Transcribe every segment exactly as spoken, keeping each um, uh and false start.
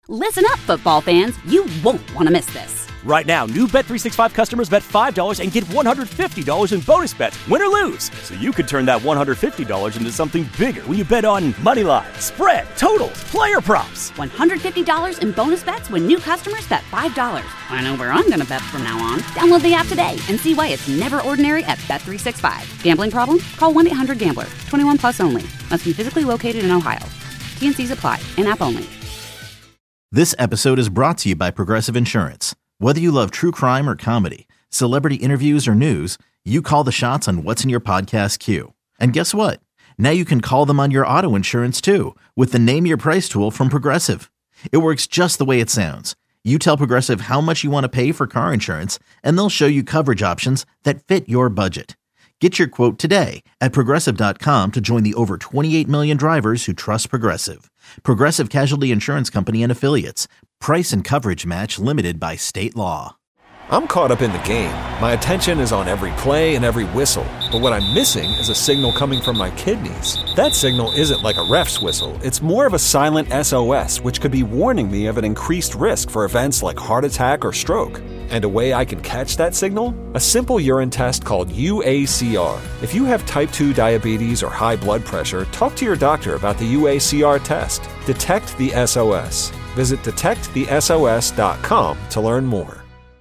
Listen up, football fans. You won't want to miss this. Right now, new Bet three sixty-five customers bet five dollars and get one hundred fifty dollars in bonus bets, win or lose. So you could turn that one hundred fifty dollars into something bigger when you bet on money line, spread, totals, player props. one hundred fifty dollars in bonus bets when new customers bet five dollars. I know where I'm going to bet from now on. Download the app today and see why it's never ordinary at Bet three sixty-five. Gambling problem? Call one eight hundred gambler. twenty-one plus only. Must be physically located in Ohio. T N Cs apply. In-app only. This episode is brought to you by Progressive Insurance. Whether you love true crime or comedy, celebrity interviews or news, you call the shots on what's in your podcast queue. And guess what? Now you can call them on your auto insurance too with the Name Your Price tool from Progressive. It works just the way it sounds. You tell Progressive how much you want to pay for car insurance, and they'll show you coverage options that fit your budget. Get your quote today at Progressive dot com to join the over twenty-eight million drivers who trust Progressive. Progressive Casualty Insurance Company and Affiliates. Price and coverage match limited by state law. I'm caught up in the game. My attention is on every play and every whistle. But what I'm missing is a signal coming from my kidneys. That signal isn't like a ref's whistle. It's more of a silent S O S, which could be warning me of an increased risk for events like heart attack or stroke. And a way I can catch that signal? A simple urine test called U A C R. If you have type two diabetes or high blood pressure, talk to your doctor about the U A C R test. Detect the S O S. Visit detect the S O S dot com to learn more.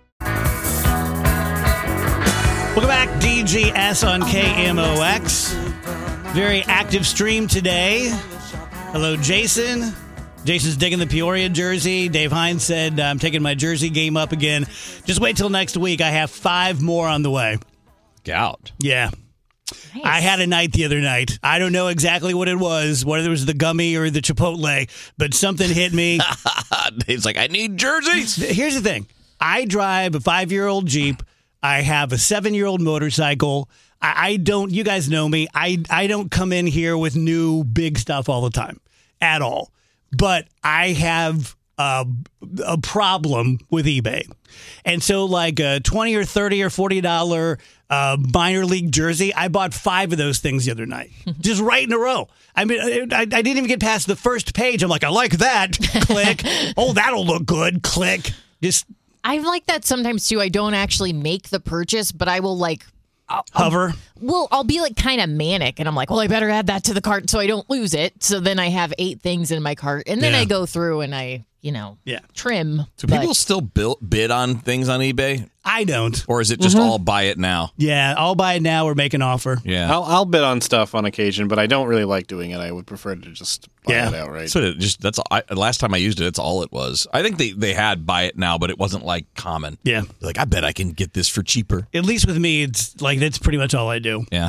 Welcome back, D G S on K M O X. Very active stream today. Hello, Jason. Jason's digging the Peoria jersey. Dave Hines said, I'm taking my jersey game up again. Just wait till next week. I have five more on the way. Gout. Yeah. Nice. I had a night the other night. I don't know exactly what it was, whether it was the gummy or the Chipotle, but something hit me. Dave's like, I need jerseys. Here's the thing. I drive a five-year-old Jeep. I have a seven-year-old motorcycle. I, I don't, you guys know me, I, I don't come in here with new big stuff all the time, at all. But I have a, a problem with eBay. And so like a twenty or thirty or forty dollars uh, minor league jersey, I bought five of those things the other night, just right in a row. I mean, I, I didn't even get past the first page. I'm like, I like that. Click. Oh, that'll look good. Click. Just I like that sometimes too. I don't actually make the purchase, but I will like I'll, hover. I'll, well, I'll be like kind of manic, and I'm like, well, I better add that to the cart so I don't lose it. So then I have eight things in my cart, and then Yeah. I go through and I, you know, Yeah. trim. Do but- people still build, bid on things on eBay? I don't. Or is it just all buy it now? Yeah, I'll buy it now or make an offer. Yeah. I'll, I'll bid on stuff on occasion, but I don't really like doing it. I would prefer to just buy Yeah. it outright. That's what it just that's all, I, last time I used it, that's all it was. I think they, they had buy it now, but it wasn't like common. Yeah. Like, I bet I can get this for cheaper. At least with me, it's like that's pretty much all I do. Yeah.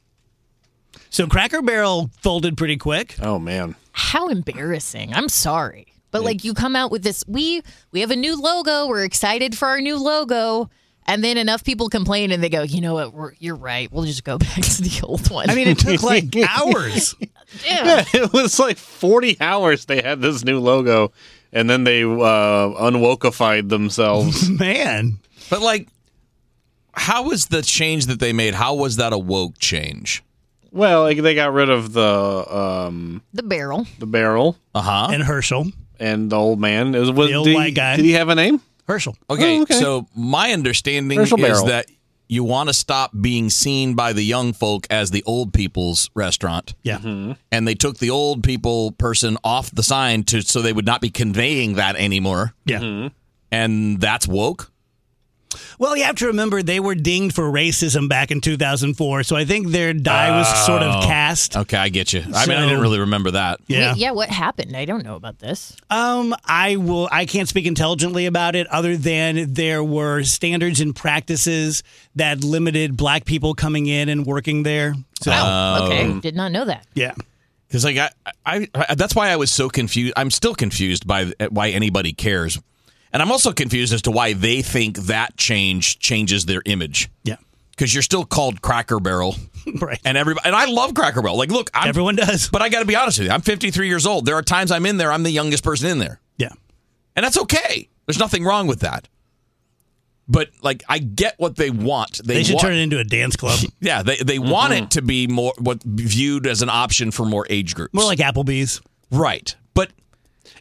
So Cracker Barrel folded pretty quick. Oh, man. How embarrassing. I'm sorry. But like you come out with this, we we have a new logo. We're excited for our new logo. And then enough people complain and they go, you know what, We're, you're right. We'll just go back to the old one. I mean, it took like hours. yeah. It was like forty hours they had this new logo, and then they uh, unwokeified themselves. Man. But like, how was the change that they made? How was that a woke change? Well, like, they got rid of the um, The barrel. the barrel Uh-huh. And Herschel. and the old man. It was, was The old did, he, white guy. did he have a name? Herschel. Okay, Oh, okay. so my understanding Herschel is Barrel. that you want to stop being seen by the young folk as the old people's restaurant. Yeah. Mm-hmm. And they took the old people person off the sign to so they would not be conveying that anymore. Yeah. Mm-hmm. And that's woke? Well, you have to remember they were dinged for racism back in two thousand four. So I think their die was sort of cast. Okay, I get you. I mean, I So- didn't really remember that. Yeah. Wait, yeah, what happened? I don't know about this. Um, I will. I can't speak intelligently about it, other than there were standards and practices that limited black people coming in and working there. So, Oh, okay. Did not know that. yeah, Because like I, I, I, that's why I was so confused. I'm still confused by why anybody cares. And I'm also confused as to why they think that change changes their image. yeah, Because you're still called Cracker Barrel. right. And everybody, and I love Cracker Barrel. Like, look, I'm, Everyone does. But I got to be honest with you. I'm fifty-three years old. There are times I'm in there. I'm the youngest person in there. Yeah, And that's okay. There's nothing wrong with that. But, like, I get what they want. they, should want, turn it into a dance club, Yeah, they, they Mm-hmm. want it to be more what viewed as an option for more age groups. more like Applebee's. Right. But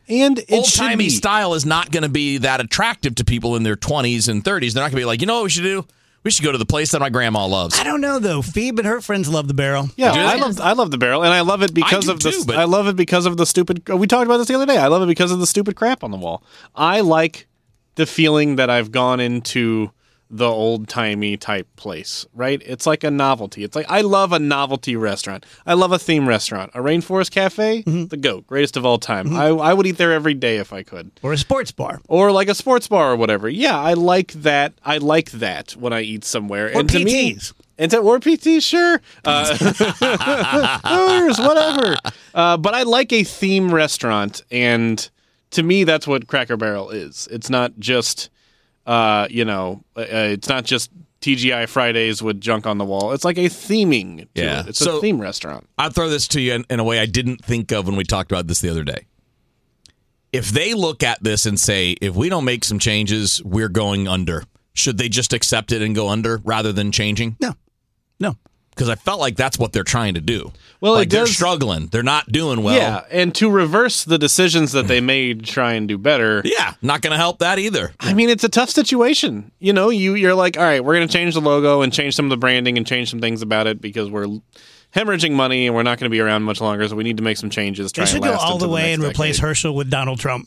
And it Old should timey be. style is not going to be that attractive to people in their twenties and thirties. They're not going to be like, you know what we should do? We should go to the place that my grandma loves. I don't know though. Phoebe and her friends love the barrel. Yeah, Do I they? love I love the barrel, and I love it because do of the too, but- I love it because of the stupid. We talked about this the other day. I love it because of the stupid crap on the wall. I like the feeling that I've gone into the old timey type place. Right? It's like a novelty. It's like I love a novelty restaurant. I love a theme restaurant. A Rainforest Cafe, Mm-hmm. the GOAT, greatest of all time. I I would eat there every day if I could. Or a sports bar. Or like a sports bar or whatever. Yeah, I like that. I like that when I eat somewhere. Or and to P me, Ts. and to, or P Ts, sure. Uh, Hooters, whatever. Uh, but I like a theme restaurant, and to me, that's what Cracker Barrel is. It's not just, uh, you know, uh, it's not just T G I Fridays with junk on the wall. It's like a theming to Yeah. it. It's So- a theme restaurant. I'll throw this to you in, in a way I didn't think of when we talked about this the other day. If they look at this and say, if we don't make some changes, we're going under, should they just accept it and go under rather than changing? No. No. Because I felt like that's what they're trying to do. Well, like it they're does- struggling. They're not doing well. Yeah, and to reverse the decisions that they made, try and do better. Yeah, not going to help that either. I mean, it's a tough situation. You know, you you're like, all right, we're going to change the logo and change some of the branding and change some things about it because we're hemorrhaging money and we're not going to be around much longer. So we need to make some changes. They Try should and go last all the into way next and replace decade. Herschel with Donald Trump.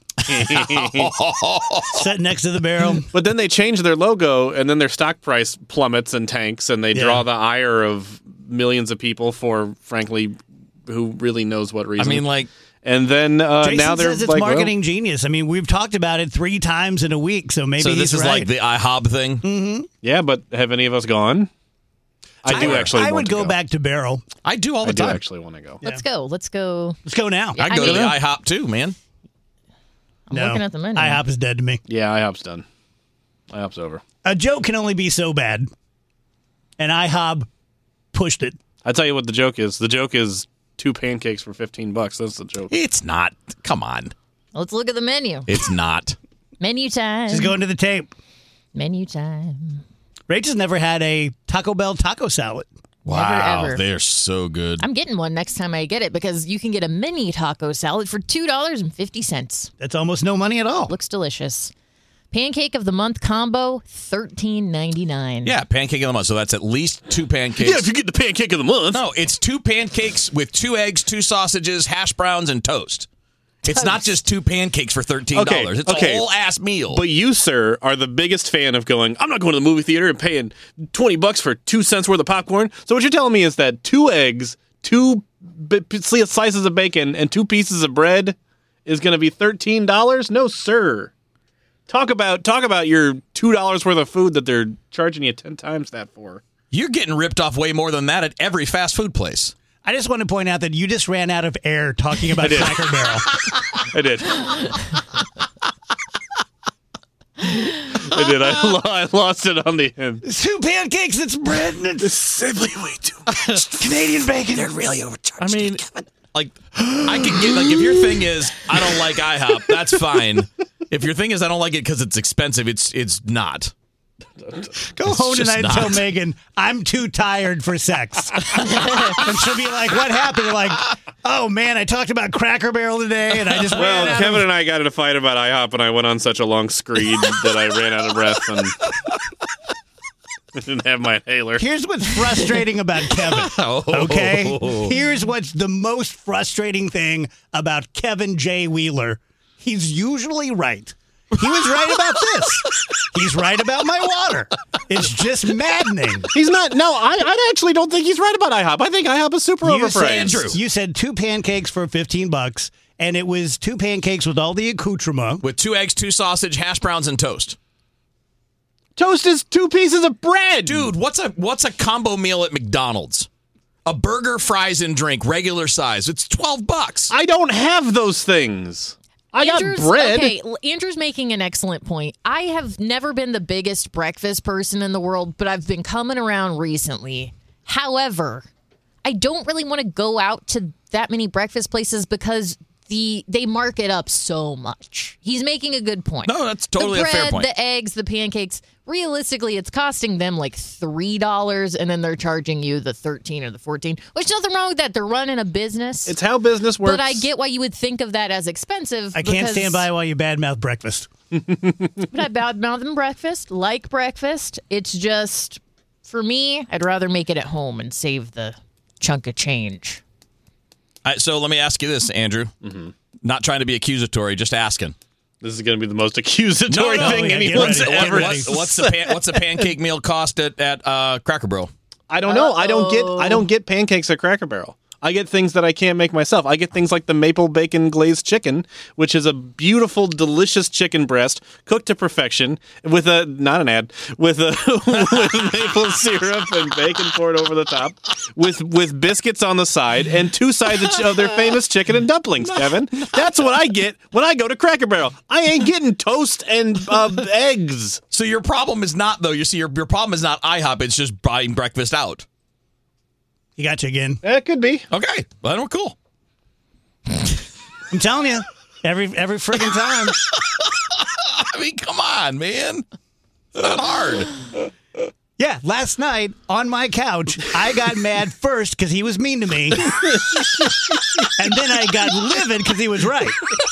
Set next to the barrel. But then they change their logo and then their stock price plummets and tanks and they Yeah. draw the ire of millions of people for, frankly, who really knows what I reason. mean, like, and then uh, Jason now they're says it's like, well, marketing genius. I mean, we've talked about it three times in a week, so maybe so he's this is right. like the IHOB thing. Mm-hmm. yeah, but have any of us gone? I do I, actually. I want would to go, back to barrel. I do all the I do time. actually want to go. Let's go. Let's go. Let's go now. I I go to the mean- IHOP too, man. I'm no. looking at the menu. IHOP is dead to me. Yeah, IHOP's done. IHOP's over. A joke can only be so bad, and IHOP pushed it. I tell you what the joke is. The joke is two pancakes for fifteen bucks. That's the joke. It's not. Come on. Let's look at the menu. It's not. Menu time. Just going to the tape. Menu time. Rachel's never had a Taco Bell taco salad. Wow, ever. they're so good. I'm getting one next time I get it because you can get a mini taco salad for two dollars and fifty cents. That's almost no money at all. Looks delicious. Pancake of the month combo, thirteen ninety-nine. Yeah, pancake of the month. So that's at least two pancakes. you get the pancake of the month. No, it's two pancakes with two eggs, two sausages, hash browns, and toast. It's not just two pancakes for thirteen dollars. Okay, It's okay. a whole ass meal. But you, sir, are the biggest fan of going, I'm not going to the movie theater and paying twenty bucks for two cents worth of popcorn. So what you're telling me is that two eggs, two b- b- slices of bacon, and two pieces of bread is going to be thirteen dollars? No, sir. Talk about talk about your two dollars worth of food that they're charging you ten times that for. You're getting ripped off way more than that at every fast food place. I just want to point out that you just ran out of air talking about did. Cracker Barrel. I did. I did. I, lo- I lost it on the end. It's two pancakes, it's bread, and it's Simply way too much. Canadian bacon. They're really overcharged. I mean, like, I could get, like, if your thing is, I don't like IHOP, that's fine. If your thing is, I don't like it because it's expensive, it's it's not. Go It's home just tonight and tell not. Megan, I'm too tired for sex. And she'll be like, what happened? You're like, oh, man, I talked about Cracker Barrel today, and I just Well, ran out Kevin of- and I got in a fight about IHOP, and I went on such a long screed that I ran out of breath and I didn't have my inhaler. Here's what's frustrating about Kevin, okay? Here's what's the most frustrating thing about Kevin J. Wheeler. He's usually right. He was right about this. He's right about my water. It's just maddening. He's not. No, I, I actually don't think he's right about IHOP. I think IHOP is super You said, overpriced. you said two pancakes for fifteen bucks, and it was two pancakes with all the accoutrement. With two eggs, two sausage, hash browns, and toast. Toast is two pieces of bread. Dude, what's a what's a combo meal at McDonald's? A burger, fries, and drink, regular size. It's twelve bucks. I don't have those things. I Andrew's, got bread. Okay, L- Andrew's making an excellent point. I have never been the biggest breakfast person in the world, but I've been coming around recently. However, I don't really want to go out to that many breakfast places because the they mark it up so much. He's making a good point. No, that's totally the a bread, fair point. The eggs, the pancakes. Realistically, it's costing them like three dollars, and then they're charging you the thirteen or the fourteen. Which nothing wrong with that. They're running a business. It's how business works. But I get why you would think of that as expensive. I can't because- stand by while you badmouth breakfast. But I badmouth them breakfast, like breakfast. It's just, for me, I'd rather make it at home and save the chunk of change. All right, so let me ask you this, Andrew. Mm-hmm. Not trying to be accusatory, just asking. This is going to be the most accusatory No, no, thing yeah, get anyone's ready, get ever. ready. What, what's the pan, what's a pancake meal cost at at uh, Cracker Barrel? I don't know. I don't get. I don't get pancakes at Cracker Barrel. I get things that I can't make myself. I get things like the maple bacon glazed chicken, which is a beautiful, delicious chicken breast cooked to perfection with a not an ad with a with maple syrup and bacon poured over the top, with with biscuits on the side and two sides of, ch- of their famous chicken and dumplings. Kevin, that's what I get when I go to Cracker Barrel. I ain't getting toast and uh, eggs. So your problem is not though. You see, your your problem is not IHOP. It's just buying breakfast out. You got you again. That could be. Okay, well, then we're cool. I'm telling you, every every friggin' time. I mean, come on, man. It's not hard. Yeah, last night on my couch, I got mad first because he was mean to me. And then I got livid because he was right.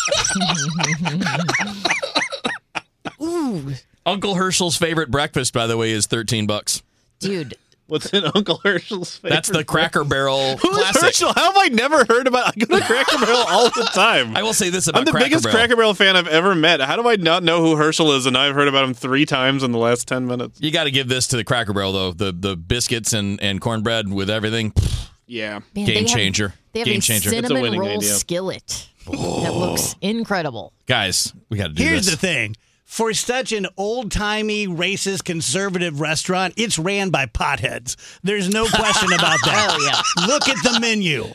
Ooh, Uncle Herschel's favorite breakfast, by the way, is thirteen bucks. dude. What's in Uncle Herschel's favorite? That's the Cracker Barrel Who's classic. Herschel? How have I never heard about? I go to Cracker Barrel all the time. I will say this about I'm the Cracker biggest Barrel. Cracker Barrel fan I've ever met. How do I not know who Herschel is? And I've heard about him three times in the last ten minutes. You got to give this to the Cracker Barrel, though. The the biscuits and, and cornbread with everything. Yeah. Man, Game they have- changer. They have Game a changer. It's a cinnamon winning roll idea. skillet that looks incredible. Guys, we got to do Here's this. the thing. For such an old-timey, racist, conservative restaurant, it's ran by potheads. There's no question about that. Oh, yeah. Look at the menu.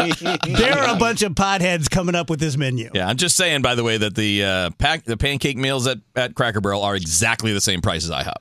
There are a bunch of potheads coming up with this menu. Yeah, I'm just saying, by the way, that the uh, pack the pancake meals at, at Cracker Barrel are exactly the same price as IHOP.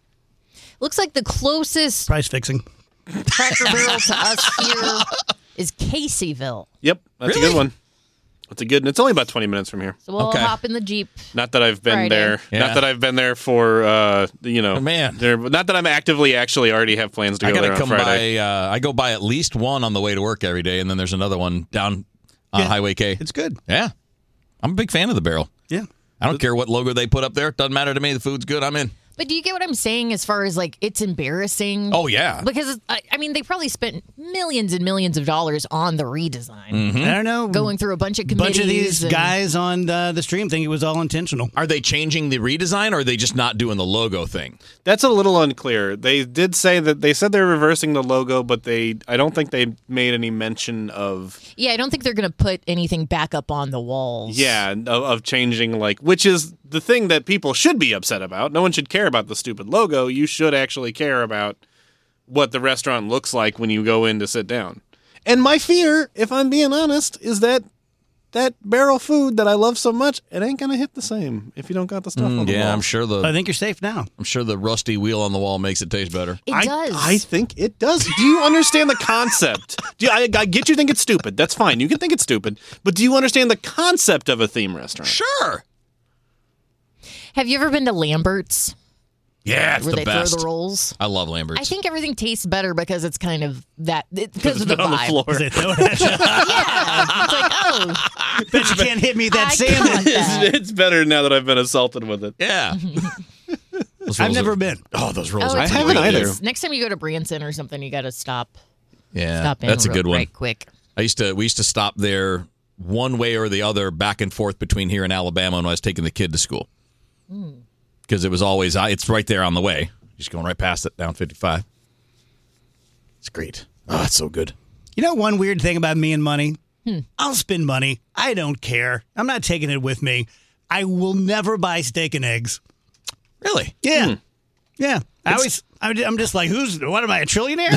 Looks like the closest Price fixing. Cracker Barrel to us here is Caseyville. Yep. That's Really? a good one. That's a good. And it's only about twenty minutes from here. So we'll Okay. hop in the Jeep. Not that I've been Friday. there. Yeah. Not that I've been there for. Uh, you know, Oh, man. There, not that I'm actively actually already have plans to I go got there to on come Friday. by. Uh, I go by at least one on the way to work every day, and then there's another one down on Yeah. Highway K. It's good. Yeah, I'm a big fan of the Barrel. Yeah. I don't care what logo they put up there. Doesn't matter to me. The food's good. I'm in. But do you get what I'm saying as far as like it's embarrassing? Oh yeah. Because it's, I, I mean, they probably spent millions and millions of dollars on the redesign, Mm-hmm. I don't know. going through a bunch of A committees. bunch of these and- guys on uh, the stream think it was all intentional. Are they changing the redesign, or are they just not doing the logo thing? That's a little unclear. They did say that they said they're reversing the logo, but they I don't think they made any mention of Yeah, I don't think they're going to put anything back up on the walls. yeah of, of changing like which is the thing that people should be upset about. No one should care about the stupid logo. You should actually care about what the restaurant looks like when you go in to sit down. And my fear, if I'm being honest, is that that barrel food that I love so much, it ain't gonna hit the same if you don't got the stuff on the yeah, wall. I'm sure the I think you're safe now. I'm sure the rusty wheel on the wall makes it taste better. It I, does. I think it does. Do you understand the concept? Do you, I, I get you think it's stupid. That's fine. You can think it's stupid. But do you understand the concept of a theme restaurant? Sure. Have you ever been to Lambert's Yeah, it's where the they best. throw the rolls? I love Lambert's. I think everything tastes better because it's kind of that it, because of the on the vibe. floor. They throw it at you. Yeah, it's like oh, Bet you can't hit me with that I salmon. got that. It's, it's better now that I've been assaulted with it. yeah. Those I've rolls never are- been. Oh, those rolls Oh, are it's I haven't really either. is. Next time you go to Branson or something, you got to stop. Yeah, Stop in that's a real- good one. Right quick. I used to we used to stop there one way or the other, back and forth between here and Alabama when I was taking the kid to school. Because it was always I it's right there on the way. Just going right past it down fifty-five. It's great. Oh, it's so good. You know one weird thing about me and money? I'll spend money. I don't care. I'm not taking it with me. I will never buy steak and eggs. Really? Yeah. Yeah. I always, I'm I'm just like, who's, what am I, a trillionaire?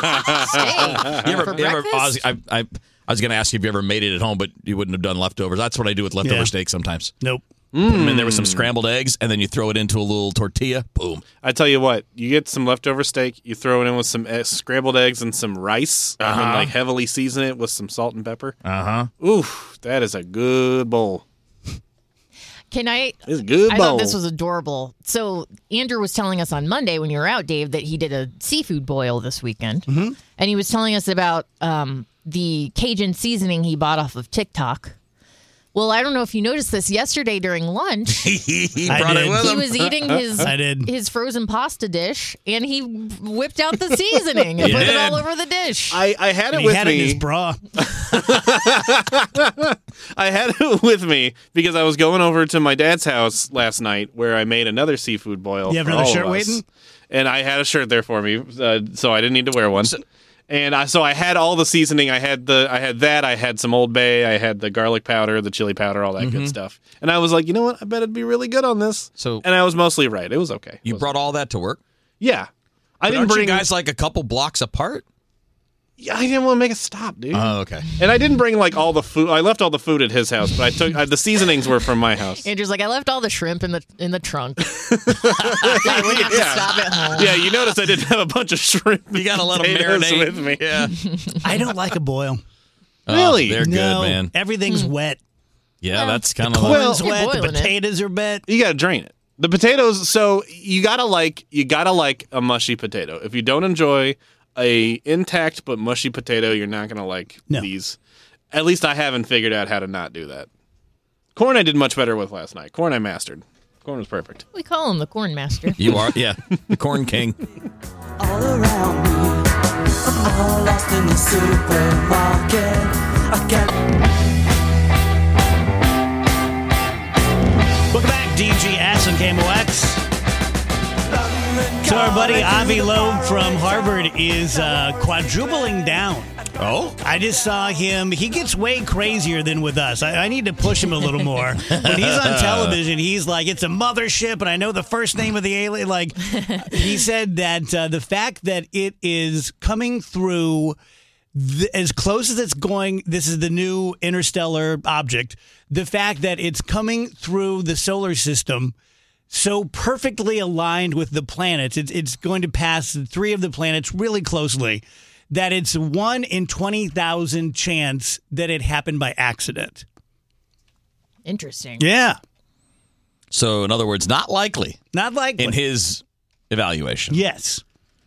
Steak You ever, for you ever breakfast? Ozzy, I, I, I was going to ask you if you ever made it at home, but you wouldn't have done leftovers. That's what I do with leftover Yeah. steak sometimes. Nope. Put them in there with some scrambled eggs, and then you throw it into a little tortilla. Boom. I tell you what, you get some leftover steak, you throw it in with some e- scrambled eggs and some rice, uh-huh. and like heavily season it with some salt and pepper. Uh-huh. Oof, that is a good bowl. Can I? It's a good I bowl. thought this was adorable. So Andrew was telling us on Monday when you were out, Dave, that he did a seafood boil this weekend. Mm-hmm. And he was telling us about um, the Cajun seasoning he bought off of TikTok. Well, I don't know if you noticed this yesterday during lunch. he I brought did. it with He him. was eating his I did. his frozen pasta dish, and he whipped out the seasoning and He put did. it all over the dish. I, I had it And he with had me. it in his bra. I had it with me because I was going over to my dad's house last night where I made another seafood boil. You have for another all shirt of us. waiting? And I had a shirt there for me, uh, so I didn't need to wear one. And I, so I had all the seasoning. I had the, I had that. I had some Old Bay. I had the garlic powder, the chili powder, all that Mm-hmm. good stuff. And I was like, you know what? I bet it'd be really good on this. So- and I was mostly right. It was okay. You It was- brought all that to work? yeah. I But didn't aren't bring you guys like a couple blocks apart? Yeah, I didn't want to make a stop, dude. Oh, okay. And I didn't bring like all the food. I left all the food at his house, but I took I, the seasonings were from my house. Andrew's like, I left all the shrimp in the in the trunk. I wouldn't have to Yeah. stop at home. Yeah, you notice I didn't have a bunch of shrimp. You got to let them potatoes marinate. with me. Yeah. I don't like a boil. Really? Oh, they're no, good, man. Everything's wet. Yeah, that's kind The of corn's You're wet. The boiling it. potatoes are wet. You gotta drain it. The potatoes. So you gotta like you gotta like a mushy potato. If you don't enjoy a intact but mushy potato, you're not gonna like No. these. At least I haven't figured out how to not do that. Corn I did much better with last night. Corn I mastered. Corn was perfect. We call him the corn master. You are, yeah. The Corn King. All around me, I'm all lost in the supermarket. I can't. Welcome back, D G S and K M O X. So our buddy Avi Loeb from Harvard is uh, quadrupling down. Oh? I just saw him. He gets way crazier than with us. I, I need to push him a little more. When he's on television, he's like, it's a mothership, and I know the first name of the alien. Like, he said that uh, the fact that it is coming through th- as close as it's going, this is the new interstellar object, the fact that it's coming through the solar system so perfectly aligned with the planets, it's, it's going to pass three of the planets really closely, that it's one in twenty thousand chance that it happened by accident. Interesting. Yeah. So, in other words, not likely Not likely. in his evaluation. Yes.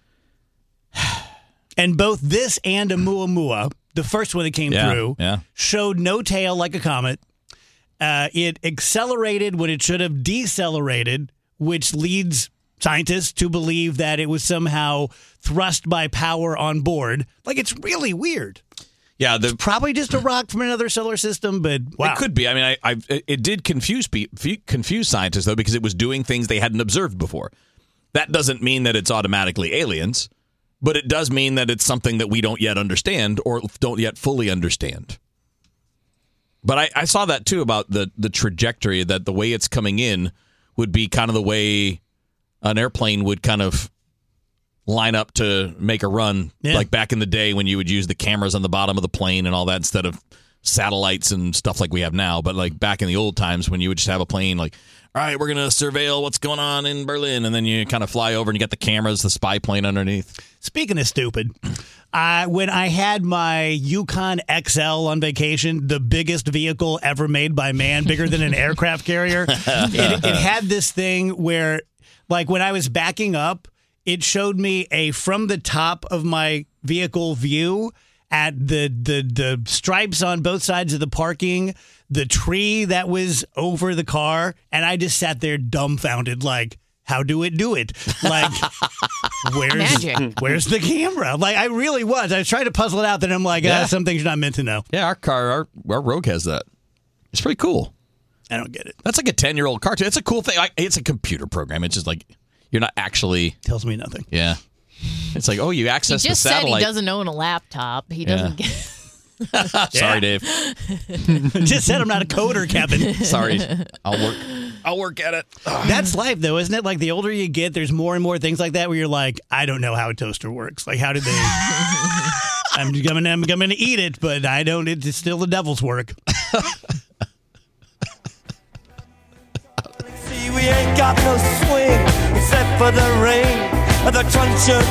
And both this and Oumuamua, the first one that came Yeah, through, yeah. showed no tail like a comet. Uh, it accelerated when it should have decelerated, which leads scientists to believe that it was somehow thrust by power on board. Like, it's really weird. Yeah, the, Probably just a rock from another solar system, but wow. it could be. I mean, I, I it did confuse pe- confuse scientists, though, because it was doing things they hadn't observed before. That doesn't mean that it's automatically aliens, but it does mean that it's something that we don't yet understand or don't yet fully understand. But I, I saw that, too, about the, the trajectory, that the way it's coming in would be kind of the way an airplane would kind of line up to make a run, Yeah. like back in the day when you would use the cameras on the bottom of the plane and all that instead of satellites and stuff like we have now. But like back in the old times when you would just have a plane like, all right, we're going to surveil what's going on in Berlin. And then you kind of fly over and you got the cameras, the spy plane underneath. Speaking of stupid, uh, when I had my Yukon X L on vacation, the biggest vehicle ever made by man, bigger than an aircraft carrier, it, it had this thing where, like, when I was backing up, it showed me a from the top of my vehicle view at the the the stripes on both sides of the parking, the tree that was over the car, and I just sat there dumbfounded, like, how do it do it? Like, where's Magic. where's the camera? Like, I really was. I was trying to puzzle it out. Then I'm like, Yeah. ah, some things you're not meant to know. Yeah, our car, our, our Rogue has that. It's pretty cool. I don't get it. That's like a ten-year-old car, too. It's a cool thing. I, it's a computer program. It's just like you're not actually, Tells me nothing. yeah. It's like, oh, you He access just the said he satellite. doesn't own a laptop. He doesn't Yeah. get. Sorry, Dave. Just said I'm not a coder, Kevin. Sorry. I'll work. I'll work at it. That's life, though, isn't it? Like, the older you get, there's more and more things like that where you're like, I don't know how a toaster works. Like, how did they? I'm gonna, I'm gonna eat it, but I don't. It's still the devil's work. got no swing except for the ring of the truncheon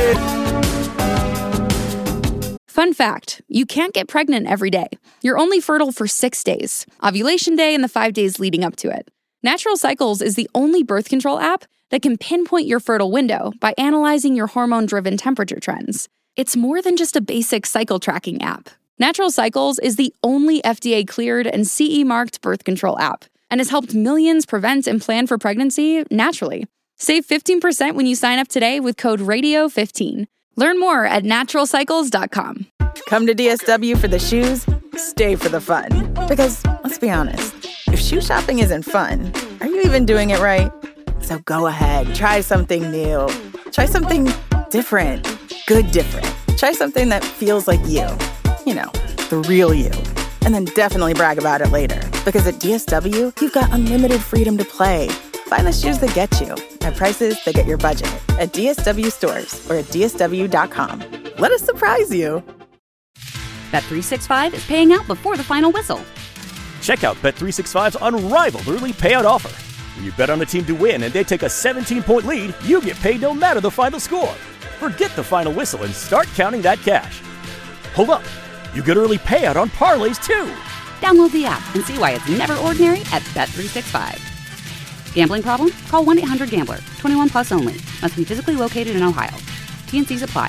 thing. Fun fact, you can't get pregnant every day. You're only fertile for six days, ovulation day and the five days leading up to it. Natural Cycles is the only birth control app that can pinpoint your fertile window by analyzing your hormone-driven temperature trends. It's more than just a basic cycle tracking app. Natural Cycles is the only F D A-cleared and C E-marked birth control app and has helped millions prevent and plan for pregnancy naturally. Save fifteen percent when you sign up today with code radio fifteen. Learn more at natural cycles dot com. Come to D S W for the shoes, stay for the fun. Because, let's be honest, if shoe shopping isn't fun, are you even doing it right? So go ahead, try something new. Try something different. Good different. Try something that feels like you. You know, the real you. And then definitely brag about it later. Because at D S W, you've got unlimited freedom to play. Find the shoes that get you at prices that get your budget at D S W stores or at D S W dot com. Let us surprise you. Bet three sixty-five is paying out before the final whistle. Check out Bet three sixty-five's unrivaled early payout offer. When you bet on a team to win and they take a seventeen-point lead, you get paid no matter the final score. Forget the final whistle and start counting that cash. Hold up. You get early payout on parlays, too. Download the app and see why it's never ordinary at Bet three sixty-five. Gambling problem? Call one eight hundred gambler. twenty-one plus only. Must be physically located in Ohio. T N Cs apply.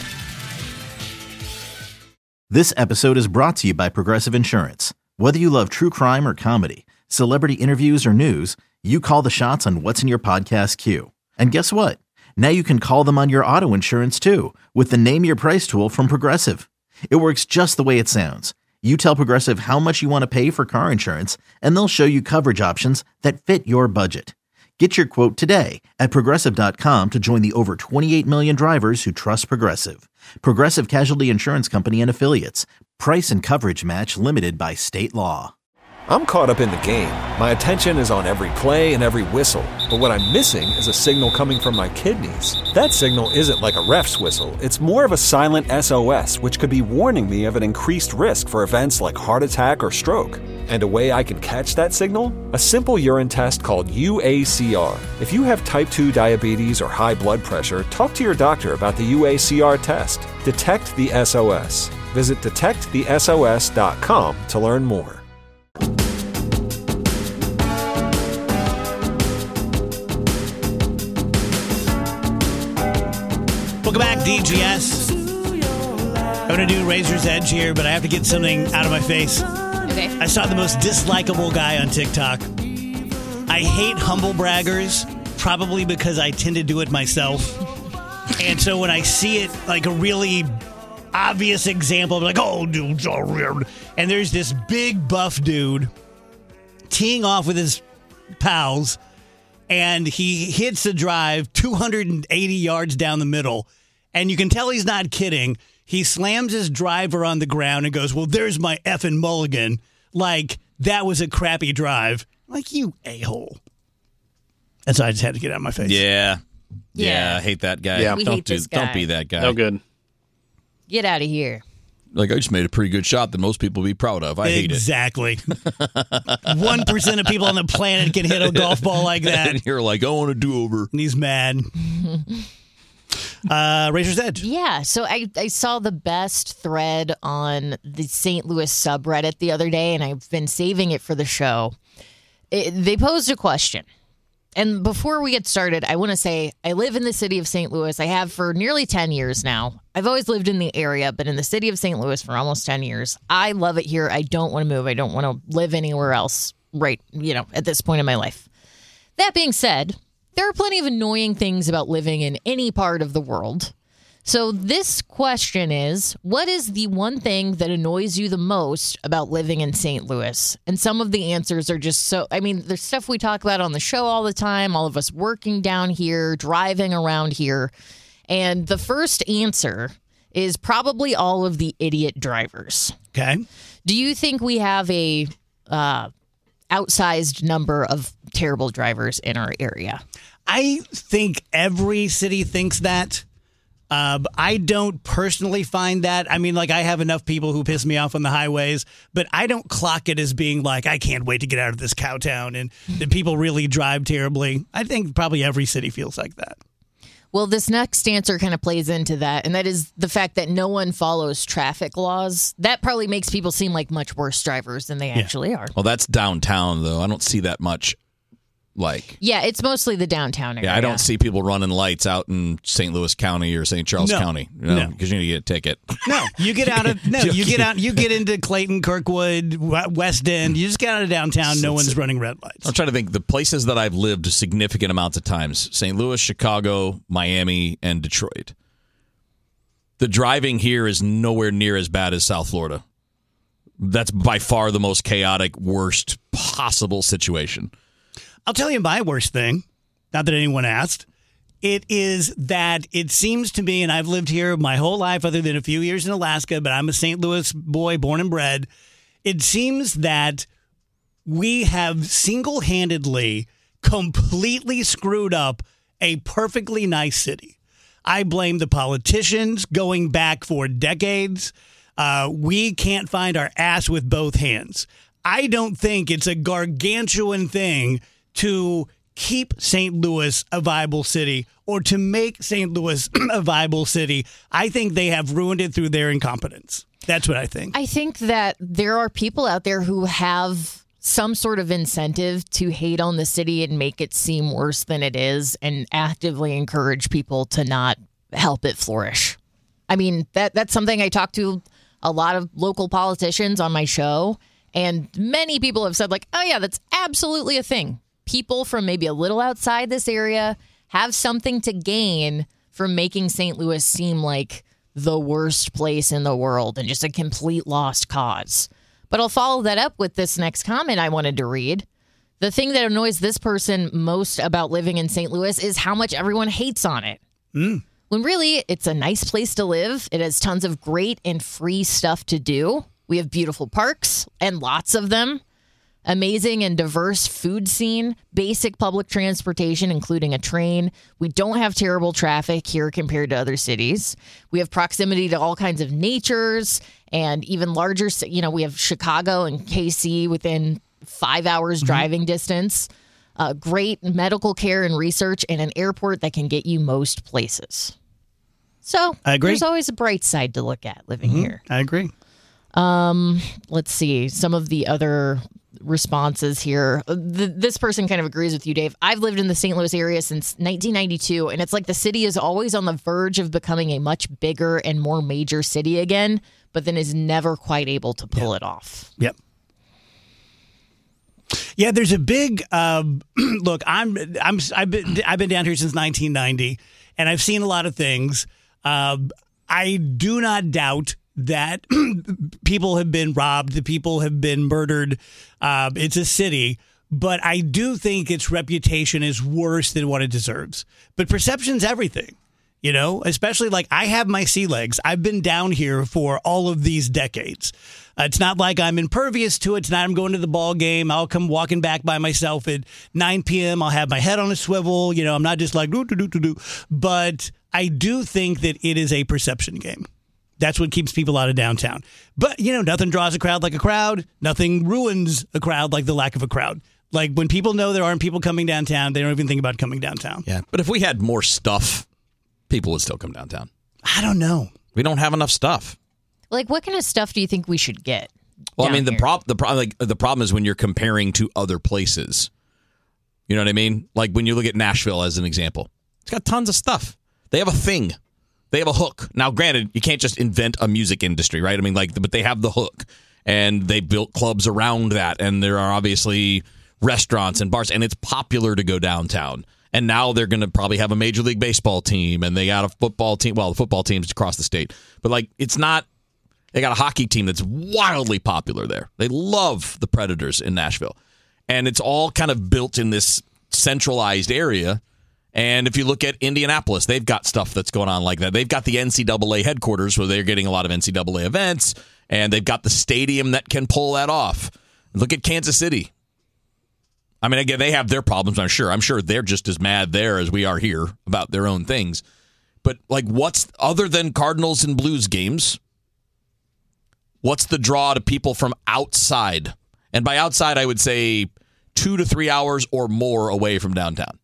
This episode is brought to you by Progressive Insurance. Whether you love true crime or comedy, celebrity interviews or news, you call the shots on what's in your podcast queue. And guess what? Now you can call them on your auto insurance too with the Name Your Price tool from Progressive. It works just the way it sounds. You tell Progressive how much you want to pay for car insurance, and they'll show you coverage options that fit your budget. Get your quote today at Progressive dot com to join the over twenty-eight million drivers who trust Progressive. Progressive Casualty Insurance Company and Affiliates. Price and coverage match limited by state law. I'm caught up in the game. My attention is on every play and every whistle. But what I'm missing is a signal coming from my kidneys. That signal isn't like a ref's whistle. It's more of a silent S O S, which could be warning me of an increased risk for events like heart attack or stroke. And a way I can catch that signal? A simple urine test called U A C R. If you have type two diabetes or high blood pressure, talk to your doctor about the U A C R test. Detect the S O S. Visit detect the S O S dot com to learn more. Welcome back, D G S. I'm going to do Razor's Edge here, but I have to get something out of my face. Okay. I saw the most dislikable guy on TikTok. I hate humble braggers, probably because I tend to do it myself. And so when I see it, like a really obvious example, I'm like, oh, dude, so weird. And there's this big buff dude teeing off with his pals, and he hits the drive two hundred eighty yards down the middle. And you can tell he's not kidding. He slams his driver on the ground and goes, well, there's my effing mulligan. Like, that was a crappy drive. Like, you a-hole. That's why I just had to get out of my face. Yeah. Yeah, Yeah. I hate that guy. Yeah. We don't hate do, this guy. Don't be that guy. No good. Get out of here. Like, I just made a pretty good shot that most people would be proud of. I hate it. Exactly. one percent of people on the planet can hit a golf ball like that. And you're like, I want a do-over. And he's mad. Uh, Razor's Edge. Yeah, so I, I saw the best thread on the Saint Louis subreddit the other day, and I've been saving it for the show. It, they posed a question. And before we get started, I want to say I live in the city of Saint Louis. I have for nearly ten years now. I've always lived in the area, but in the city of Saint Louis for almost ten years. I love it here. I don't want to move. I don't want to live anywhere else right, you know, at this point in my life. That being said, there are plenty of annoying things about living in any part of the world. So this question is, what is the one thing that annoys you the most about living in Saint Louis? And some of the answers are just so, I mean, there's stuff we talk about on the show all the time, all of us working down here, driving around here. And the first answer is probably all of the idiot drivers. Okay. Do you think we have a uh, outsized number of terrible drivers in our area? I think every city thinks that. Uh, I don't personally find that. I mean, like, I have enough people who piss me off on the highways, but I don't clock it as being like, I can't wait to get out of this cow town and that people really drive terribly. I think probably every city feels like that. Well, this next answer kind of plays into that, and that is the fact that no one follows traffic laws. That probably makes people seem like much worse drivers than they yeah. actually are. Well, that's downtown, though. I don't see that much. Like, yeah, it's mostly the downtown area. Yeah, I don't see people running lights out in Saint Louis County or Saint Charles no, County, you know, no. because you need to get a ticket. No, you get out of no, you get out, you get into Clayton, Kirkwood, West End. You just get out of downtown. No one's running red lights. I'm trying to think the places that I've lived significant amounts of times: Saint Louis, Chicago, Miami, and Detroit. The driving here is nowhere near as bad as South Florida. That's by far the most chaotic, worst possible situation. I'll tell you my worst thing, not that anyone asked. It is that it seems to me, and I've lived here my whole life other than a few years in Alaska, but I'm a Saint Louis boy, born and bred. It seems that we have single-handedly completely screwed up a perfectly nice city. I blame the politicians going back for decades. Uh, we can't find our ass with both hands. I don't think it's a gargantuan thing to keep Saint Louis a viable city or to make Saint Louis a viable city. I think they have ruined it through their incompetence. That's what I think. I think that there are people out there who have some sort of incentive to hate on the city and make it seem worse than it is and actively encourage people to not help it flourish. I mean, that that's something I talk to a lot of local politicians on my show, and many people have said, like, oh, yeah, that's absolutely a thing. People from maybe a little outside this area have something to gain from making Saint Louis seem like the worst place in the world and just a complete lost cause. But I'll follow that up with this next comment I wanted to read. The thing that annoys this person most about living in Saint Louis is how much everyone hates on it. Mm. When really, it's a nice place to live. It has tons of great and free stuff to do. We have beautiful parks, and lots of them. Amazing and diverse food scene, basic public transportation, including a train. We don't have terrible traffic here compared to other cities. We have proximity to all kinds of natures and even larger, you know, we have Chicago and K C within five hours mm-hmm. driving distance. Uh, great medical care and research, and an airport that can get you most places. So I agree. There's always a bright side to look at living mm-hmm. here. I agree. Um, let's see some of the other responses here. Th- this person kind of agrees with you, Dave. I've lived in the Saint Louis area since nineteen ninety-two, and it's like the city is always on the verge of becoming a much bigger and more major city again, but then is never quite able to pull yep. it off. Yep. Yeah, there's a big um, look. I'm I'm I've been I've been down here since nineteen ninety, and I've seen a lot of things. Uh, I do not doubt that people have been robbed, that people have been murdered. Uh, it's a city, but I do think its reputation is worse than what it deserves. But perception's everything, you know, especially like I have my sea legs. I've been down here for all of these decades. Uh, it's not like I'm impervious to it. It's not I'm going to the ball game. I'll come walking back by myself at nine p.m. I'll have my head on a swivel. You know, I'm not just like, do, do, do, do, do. But I do think that it is a perception game. That's what keeps people out of downtown. But, you know, nothing draws a crowd like a crowd. Nothing ruins a crowd like the lack of a crowd. Like when people know there aren't people coming downtown, they don't even think about coming downtown. Yeah, but if we had more stuff, people would still come downtown. I don't know. We don't have enough stuff. Like, what kind of stuff do you think we should get? Well, I mean, the here? prop, the problem, like the problem is when you're comparing to other places. You know what I mean? Like when you look at Nashville as an example, it's got tons of stuff. They have a thing. They have a hook. Now, granted, you can't just invent a music industry, right? I mean, like, but they have the hook, and they built clubs around that, and there are obviously restaurants and bars, and it's popular to go downtown. And now they're going to probably have a Major League Baseball team, and they got a football team. Well, the football team's across the state, but like, it's not. They got a hockey team that's wildly popular there. They love the Predators in Nashville, and it's all kind of built in this centralized area. And if you look at Indianapolis, they've got stuff that's going on like that. They've got the N C double A headquarters where they're getting a lot of N C double A events, and they've got the stadium that can pull that off. Look at Kansas City. I mean, again, they have their problems, I'm sure. I'm sure they're just as mad there as we are here about their own things. But like, what's other than Cardinals and Blues games? What's the draw to people from outside? And by outside, I would say two to three hours or more away from downtown.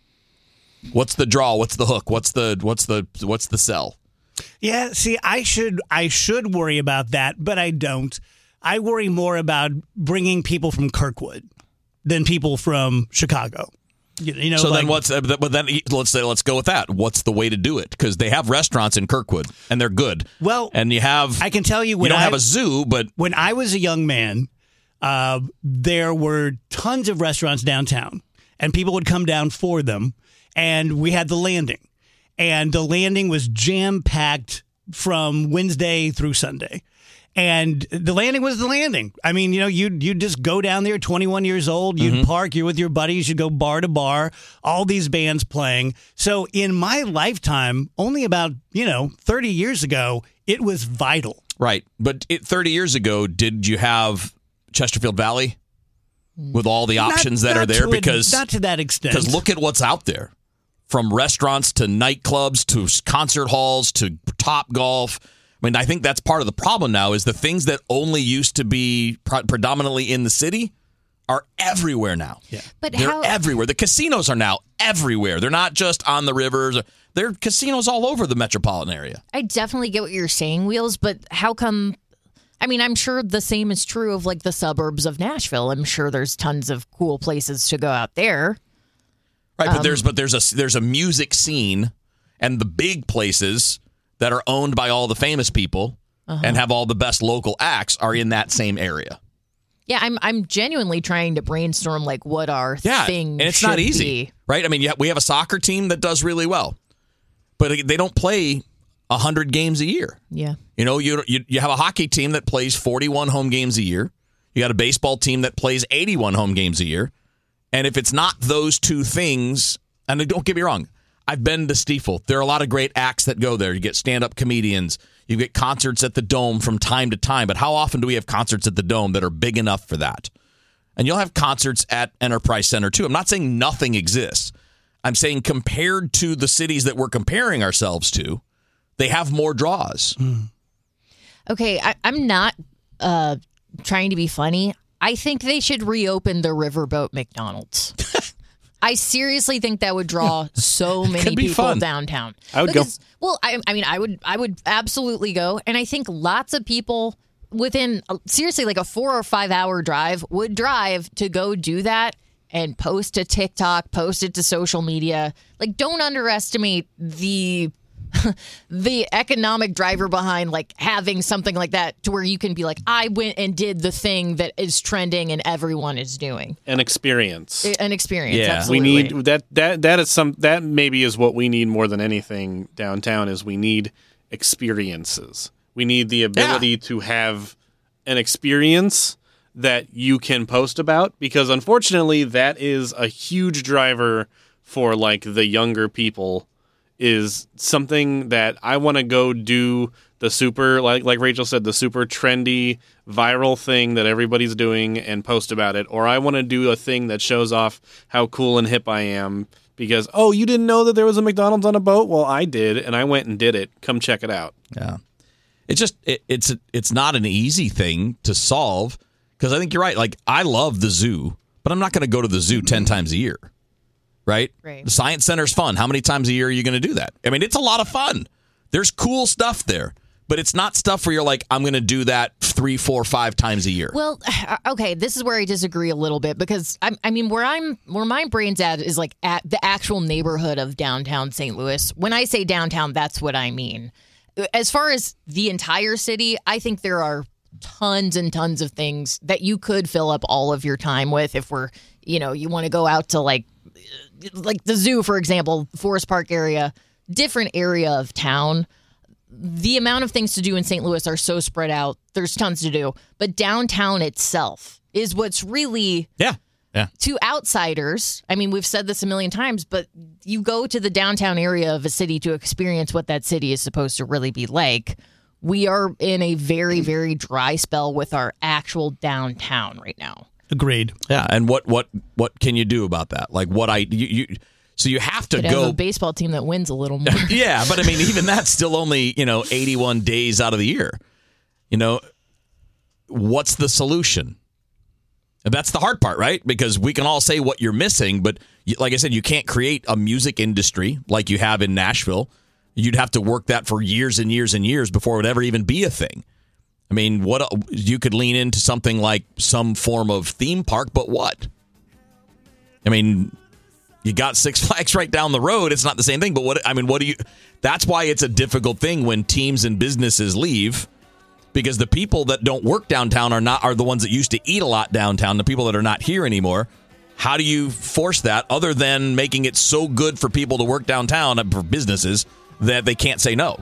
What's the draw? What's the hook? What's the what's the what's the sell? Yeah, see, I should I should worry about that, but I don't. I worry more about bringing people from Kirkwood than people from Chicago. You, you know. So like, then, what's uh, but then let's say let's go with that. What's the way to do it? Because they have restaurants in Kirkwood and they're good. Well, and you have I can tell you when you don't I, have a zoo, but when I was a young man, uh, there were tons of restaurants downtown, and people would come down for them. And we had the Landing, and the Landing was jam packed from Wednesday through Sunday. And the Landing was the Landing. I mean, you know, you you just go down there, twenty-one years old, you'd mm-hmm. park, you're with your buddies, you go bar to bar, all these bands playing. So in my lifetime, only about, you know, thirty years ago, it was vital. Right. But it, thirty years ago, did you have Chesterfield Valley with all the options not, that not are there? To Because a, not to that extent. Because look at what's out there. From restaurants to nightclubs to concert halls to Top Golf. I mean, I think that's part of the problem now is the things that only used to be pre- predominantly in the city are everywhere now. Yeah. But They're how- everywhere. The casinos are now everywhere. They're not just on the rivers. They're casinos all over the metropolitan area. I definitely get what you're saying, Wheels, but how come... I mean, I'm sure the same is true of like the suburbs of Nashville. I'm sure there's tons of cool places to go out there. Right, but Um, there's but there's a there's a music scene, and the big places that are owned by all the famous people Uh-huh. and have all the best local acts are in that same area. Yeah, I'm I'm genuinely trying to brainstorm like what our Yeah, thing and it's should not easy, be. right? I mean, yeah, we have a soccer team that does really well, but they don't play a hundred games a year. Yeah. You know, you, you you have a hockey team that plays forty-one home games a year. You got a baseball team that plays eighty-one home games a year. And if it's not those two things, and don't get me wrong, I've been to Stiefel. There are a lot of great acts that go there. You get stand-up comedians. You get concerts at the Dome from time to time. But how often do we have concerts at the Dome that are big enough for that? And you'll have concerts at Enterprise Center, too. I'm not saying nothing exists. I'm saying compared to the cities that we're comparing ourselves to, they have more draws. Mm. Okay, I, I'm not uh, trying to be funny. I think they should reopen the Riverboat McDonald's. I seriously think that would draw so many Could be people fun. downtown. I would because, go. Well, I, I mean, I would, I would absolutely go, and I think lots of people within uh, seriously like a four or five hour drive would drive to go do that and post to TikTok, post it to social media. Like, don't underestimate the. the economic driver behind like having something like that to where you can be like, I went and did the thing that is trending and everyone is doing. An experience. An experience. Yeah. Absolutely. We need that that that is some that maybe is what we need more than anything downtown is we need experiences. We need the ability yeah. to have an experience that you can post about, because unfortunately that is a huge driver for like the younger people. Is something that I want to go do the super, like like Rachel said, the super trendy viral thing that everybody's doing and post about it. Or I want to do a thing that shows off how cool and hip I am because, oh, you didn't know that there was a McDonald's on a boat? Well, I did, and I went and did it. Come check it out. Yeah. It's just, it, it's it's not an easy thing to solve because I think you're right. Like, I love the zoo, but I'm not going to go to the zoo ten times a year. Right? Right. The Science Center's fun. How many times a year are you going to do that? I mean, it's a lot of fun. There's cool stuff there, but it's not stuff where you're like, I'm going to do that three, four, five times a year. Well, okay, this is where I disagree a little bit because I, I mean, where I'm, where my brain's at is like at the actual neighborhood of downtown Saint Louis. When I say downtown, that's what I mean. As far as the entire city, I think there are tons and tons of things that you could fill up all of your time with if we're, you know, you want to go out to like, like the zoo, for example, Forest Park area, different area of town. The amount of things to do in Saint Louis are so spread out. There's tons to do. But downtown itself is what's really, yeah, yeah. to outsiders. I mean, we've said this a million times, but you go to the downtown area of a city to experience what that city is supposed to really be like. We are in a very, very dry spell with our actual downtown right now. Agreed. Yeah, and what what what can you do about that? Like what I you, you So you have to Could go. have a baseball team that wins a little more. Yeah, but I mean, even that's still only, you know, eighty-one days out of the year. You know, what's the solution? And that's the hard part, right? Because we can all say what you're missing, but you, like I said, you can't create a music industry like you have in Nashville. You'd have to work that for years and years and years before it would ever even be a thing. I mean, what you could lean into something like some form of theme park, but what? I mean, you got Six Flags right down the road. It's not the same thing, but what? I mean, what do you? That's why it's a difficult thing when teams and businesses leave. Because the people that don't work downtown are not are the ones that used to eat a lot downtown, the people that are not here anymore. How do you force that other than making it so good for people to work downtown, for businesses, that they can't say no?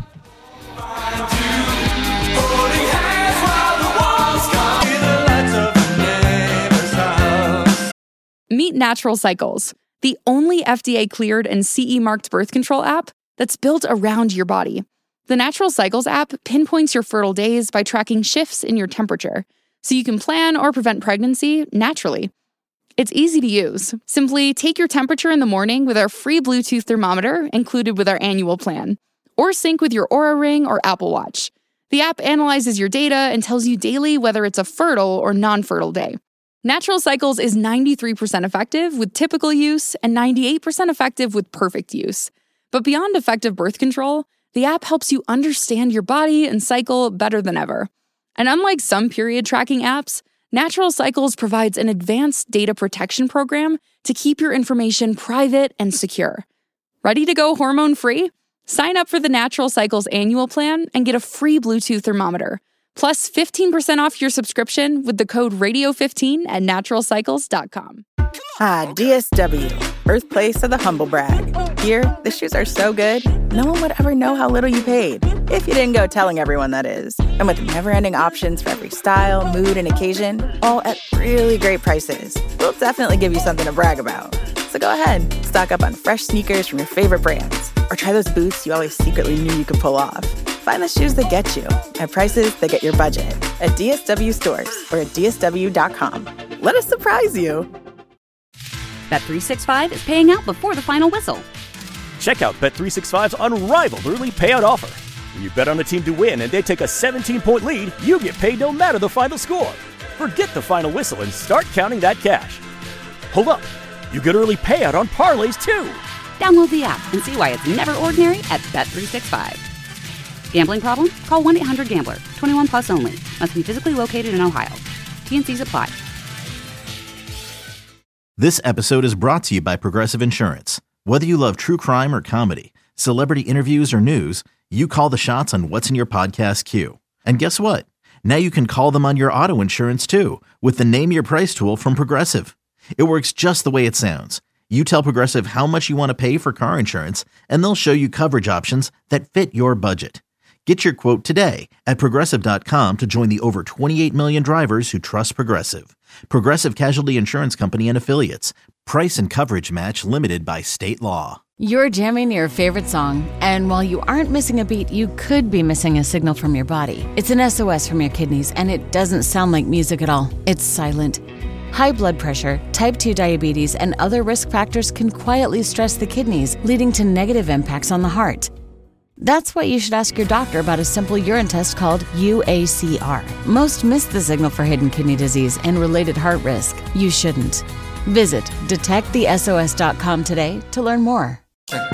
Meet Natural Cycles, the only F D A-cleared and C E-marked birth control app that's built around your body. The Natural Cycles app pinpoints your fertile days by tracking shifts in your temperature, so you can plan or prevent pregnancy naturally. It's easy to use. Simply take your temperature in the morning with our free Bluetooth thermometer included with our annual plan, or sync with your Oura Ring or Apple Watch. The app analyzes your data and tells you daily whether it's a fertile or non-fertile day. Natural Cycles is ninety-three percent effective with typical use and ninety-eight percent effective with perfect use. But beyond effective birth control, the app helps you understand your body and cycle better than ever. And unlike some period tracking apps, Natural Cycles provides an advanced data protection program to keep your information private and secure. Ready to go hormone-free? Sign up for the Natural Cycles annual plan and get a free Bluetooth thermometer, plus fifteen percent off your subscription with the code radio fifteen at natural cycles dot com. Ah, D S W, birthplace of the humble brag. Here, the shoes are so good, no one would ever know how little you paid. If you didn't go telling everyone, that is. And with never-ending options for every style, mood, and occasion, all at really great prices, we'll definitely give you something to brag about. So go ahead, stock up on fresh sneakers from your favorite brands, or try those boots you always secretly knew you could pull off. Find the shoes that get you at prices that get your budget at D S W stores or at D S W dot com. Let us surprise you. Bet three sixty-five is paying out before the final whistle. Check out Bet three sixty-five's unrivaled early payout offer. When you bet on a team to win and they take a seventeen-point lead, you get paid no matter the final score. Forget the final whistle and start counting that cash. Hold up. You get early payout on parlays, too. Download the app and see why it's never ordinary at Bet three sixty-five. Gambling problem? Call one eight hundred gambler. twenty-one plus only. Must be physically located in Ohio. T and C's apply. This episode is brought to you by Progressive Insurance. Whether you love true crime or comedy, celebrity interviews or news, you call the shots on what's in your podcast queue. And guess what? Now you can call them on your auto insurance too with the Name Your Price tool from Progressive. It works just the way it sounds. You tell Progressive how much you want to pay for car insurance, and they'll show you coverage options that fit your budget. Get your quote today at Progressive dot com to join the over twenty-eight million drivers who trust Progressive. Progressive Casualty Insurance Company and Affiliates. Price and coverage match limited by state law. You're jamming your favorite song, and while you aren't missing a beat, you could be missing a signal from your body. It's an S O S from your kidneys, and it doesn't sound like music at all. It's silent. High blood pressure, type two diabetes, and other risk factors can quietly stress the kidneys, leading to negative impacts on the heart. That's why you should ask your doctor about a simple urine test called U A C R. Most miss the signal for hidden kidney disease and related heart risk. You shouldn't. Visit detect the S O S dot com today to learn more. Welcome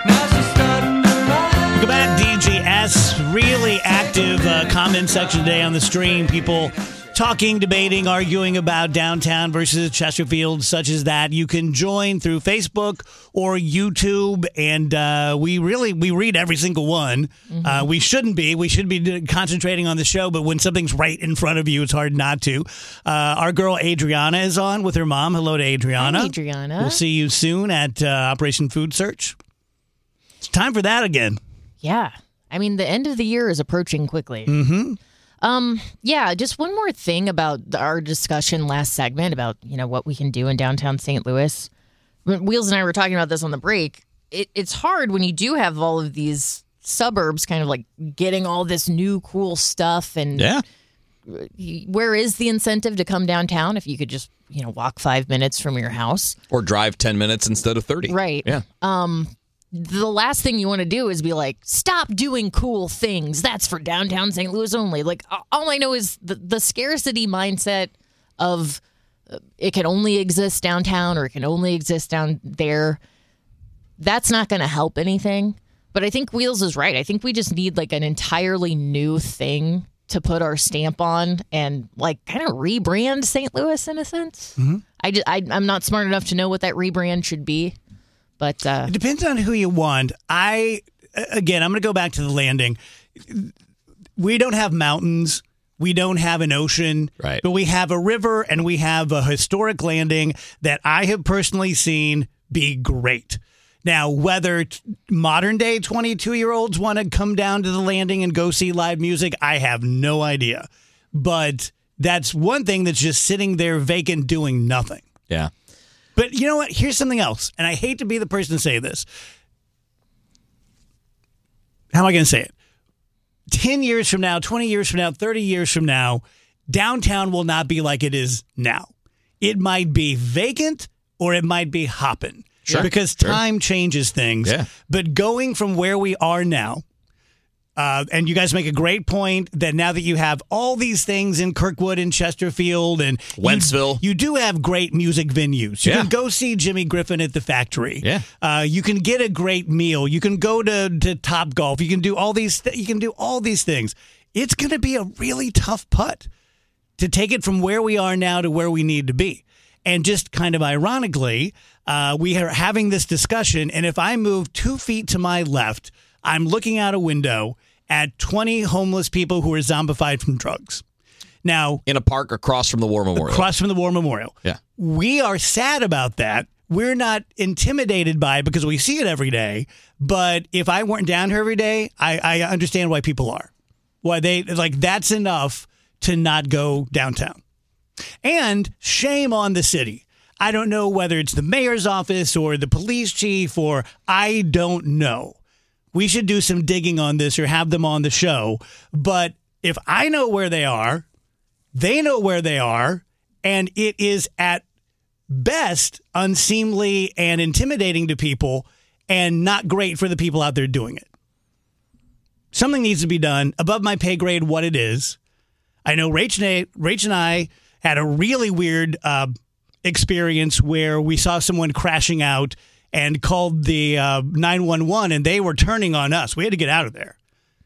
back, D G S. Really active uh, comment section today on the stream. People talking, debating, arguing about downtown versus Chesterfield, such as that. You can join through Facebook or YouTube, and uh, we really we read every single one. Mm-hmm. Uh, we shouldn't be. We should be concentrating on the show, but when something's right in front of you, it's hard not to. Uh, our girl Adriana is on with her mom. Hello to Adriana. Hi, Adriana. We'll see you soon at uh, Operation Food Search. It's time for that again. Yeah. I mean, the end of the year is approaching quickly. Mm-hmm. Um, yeah, just one more thing about our discussion last segment about, you know, what we can do in downtown Saint Louis. When Wheels and I were talking about this on the break. It, it's hard when you do have all of these suburbs kind of like getting all this new cool stuff and yeah. where is the incentive to come downtown if you could just, you know, walk five minutes from your house? Or drive ten minutes instead of thirty. Right. Yeah. Um, the last thing you want to do is be like, stop doing cool things. That's for downtown Saint Louis only. Like, all I know is the, the scarcity mindset of uh, it can only exist downtown or it can only exist down there. That's not going to help anything. But I think Wheels is right. I think we just need like an entirely new thing to put our stamp on and like kind of rebrand Saint Louis in a sense. Mm-hmm. I, just, I, I'm not smart enough to know what that rebrand should be. But uh, it depends on who you want. I again, I'm going to go back to the Landing. We don't have mountains. We don't have an ocean. Right. But we have a river and we have a historic landing that I have personally seen be great. Now, whether t- modern day twenty-two-year-olds want to come down to the Landing and go see live music, I have no idea. But that's one thing that's just sitting there vacant doing nothing. Yeah. But you know what? Here's something else. And I hate to be the person to say this. How am I going to say it? ten years from now, twenty years from now, thirty years from now, downtown will not be like it is now. It might be vacant or it might be hopping. Sure. Because Sure. time changes things. Yeah. But going from where we are now, Uh, and you guys make a great point that now that you have all these things in Kirkwood and Chesterfield and Wentzville, you, you do have great music venues. You Yeah. can go see Jimmy Griffin at the Factory. Yeah. Uh, you can get a great meal. You can go to, to Top Golf. You can do all these. Th- you can do all these things. It's going to be a really tough putt to take it from where we are now to where we need to be. And just kind of ironically, uh, we are having this discussion. And if I move two feet to my left, I'm looking out a window at twenty homeless people who are zombified from drugs. Now, in a park across from the War Memorial. Across from the War Memorial. Yeah. We are sad about that. We're not intimidated by it because we see it every day. But if I weren't down here every day, I, I understand why people are. Why they, like, that's enough to not go downtown. And shame on the city. I don't know whether it's the mayor's office or the police chief or I don't know. We should do some digging on this or have them on the show. But if I know where they are, they know where they are, and it is at best unseemly and intimidating to people and not great for the people out there doing it. Something needs to be done above my pay grade, what it is. I know Rach and I, Rach and I had a really weird uh, experience where we saw someone crashing out and called the uh, nine one one, and they were turning on us. We had to get out of there.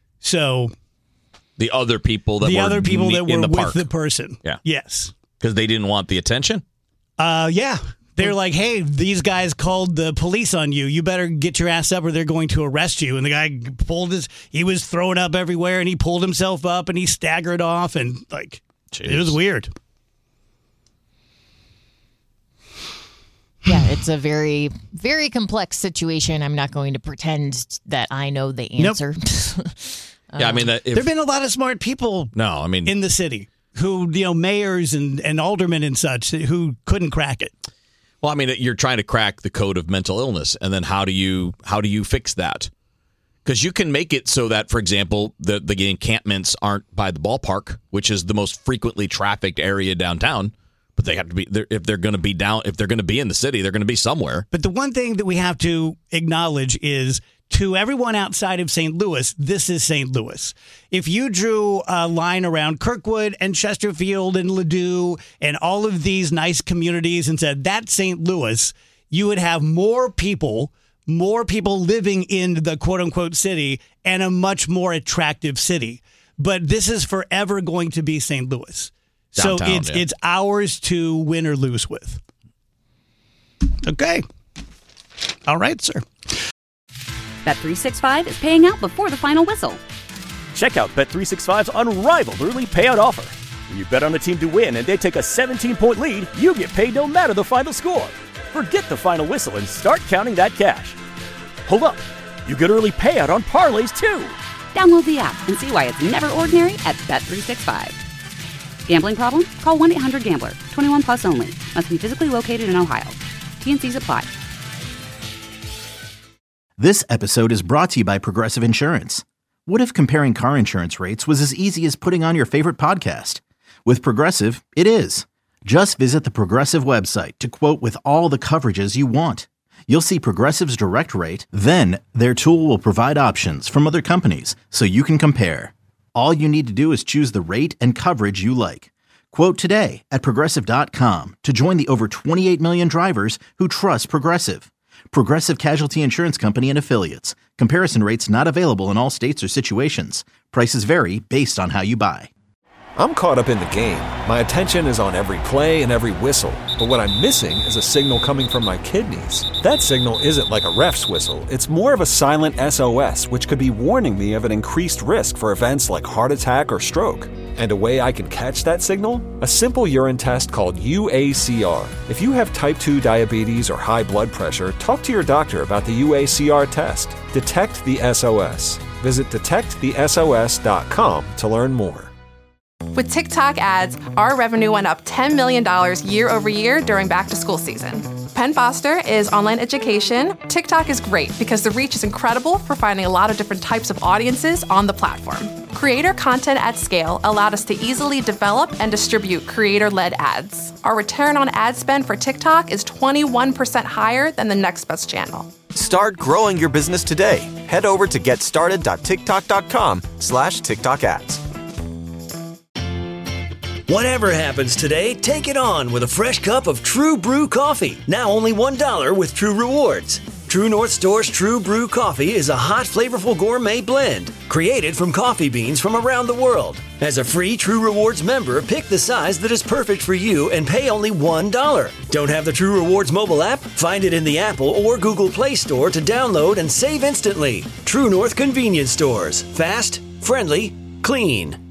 So the other people that the were other people that in were the with park. the person. Yeah. Yes. Because they didn't want the attention? Uh, yeah. They're like, hey, these guys called the police on you. You better get your ass up or they're going to arrest you. And the guy pulled his, he was throwing up everywhere and he pulled himself up and he staggered off and like, Jeez. It was weird. Yeah, it's a very, very complex situation. I'm not going to pretend that I know the answer. Nope. Yeah, I mean, that if, there have been a lot of smart people no, I mean, in the city who, you know, mayors and, and aldermen and such who couldn't crack it. Well, I mean, you're trying to crack the code of mental illness, and then how do you how do you fix that? Because you can make it so that, for example, the the encampments aren't by the ballpark, which is the most frequently trafficked area downtown. But they have to be they're, if they're going to be down if they're going to be in the city, they're going to be somewhere. But the one thing that we have to acknowledge is to everyone outside of Saint Louis, this is Saint Louis. If you drew a line around Kirkwood and Chesterfield and Ladue and all of these nice communities and said that's Saint Louis, you would have more people, more people living in the quote unquote city and a much more attractive city. But this is forever going to be Saint Louis. Downtown, so it's yeah. it's ours to win or lose with. Okay. All right, sir. Bet three sixty-five is paying out before the final whistle. Check out Bet three sixty-five's unrivaled early payout offer. When you bet on a team to win and they take a seventeen-point lead, you get paid no matter the final score. Forget the final whistle and start counting that cash. Hold up. You get early payout on parlays, too. Download the app and see why it's never ordinary at Bet three sixty-five. Gambling problem? Call one eight hundred gambler. twenty-one plus only. Must be physically located in Ohio. T N Cs apply. This episode is brought to you by Progressive Insurance. What if comparing car insurance rates was as easy as putting on your favorite podcast? With Progressive, it is. Just visit the Progressive website to quote with all the coverages you want. You'll see Progressive's direct rate, then their tool will provide options from other companies so you can compare. All you need to do is choose the rate and coverage you like. Quote today at Progressive dot com to join the over twenty-eight million drivers who trust Progressive. Progressive Casualty Insurance Company and Affiliates. Comparison rates not available in all states or situations. Prices vary based on how you buy. I'm caught up in the game. My attention is on every play and every whistle. But what I'm missing is a signal coming from my kidneys. That signal isn't like a ref's whistle. It's more of a silent S O S, which could be warning me of an increased risk for events like heart attack or stroke. And a way I can catch that signal? A simple urine test called U A C R. If you have type two diabetes or high blood pressure, talk to your doctor about the U A C R test. Detect the S O S. Visit detect the S O S dot com to learn more. With TikTok ads, our revenue went up ten million dollars year over year during back to school season. Penn Foster is online education. TikTok is great because the reach is incredible for finding a lot of different types of audiences on the platform. Creator content at scale allowed us to easily develop and distribute creator-led ads. Our return on ad spend for TikTok is twenty-one percent higher than the next best channel. Start growing your business today. Head over to getstarted dot tiktok dot com slash TikTok ads. Whatever happens today, take it on with a fresh cup of True Brew coffee. Now only one dollar with True Rewards. True North Store's True Brew coffee is a hot, flavorful gourmet blend created from coffee beans from around the world. As a free True Rewards member, pick the size that is perfect for you and pay only one dollar. Don't have the True Rewards mobile app? Find it in the Apple or Google Play Store to download and save instantly. True North Convenience Stores. Fast, friendly, clean.